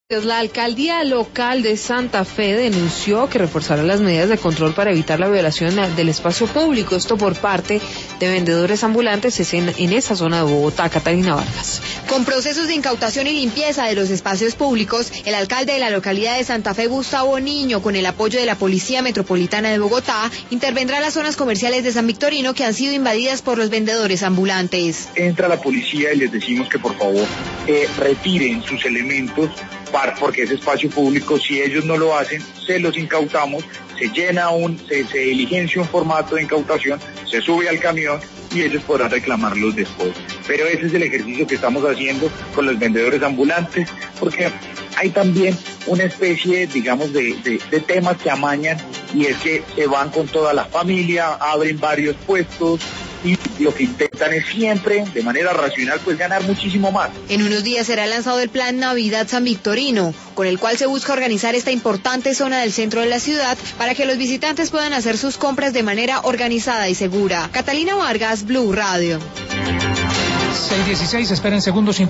La alcaldía local de Santa Fe denunció que reforzará las medidas de control para evitar la violación del espacio público, esto por parte de vendedores ambulantes en esa zona de Bogotá. Catalina Vargas. Con procesos de incautación y limpieza de los espacios públicos, el alcalde de la localidad de Santa Fe, Gustavo Niño, con el apoyo de la Policía Metropolitana de Bogotá, intervendrá en las zonas comerciales de San Victorino que han sido invadidas por los vendedores ambulantes. Entra la policía y les decimos que por favor retiren sus elementos porque ese espacio público, si ellos no lo hacen, se los incautamos, se diligencia un formato de incautación, se sube al camión y ellos podrán reclamarlos después. Pero ese es el ejercicio que estamos haciendo con los vendedores ambulantes, porque hay también una especie, digamos, de temas que amañan, y es que se van con toda la familia, abren varios puestos, y lo que intentan es siempre, de manera racional, pues ganar muchísimo más. En unos días será lanzado el Plan Navidad San Victorino, con el cual se busca organizar esta importante zona del centro de la ciudad para que los visitantes puedan hacer sus compras de manera organizada y segura. Catalina Vargas, Blue Radio. 6:16, esperen segundos.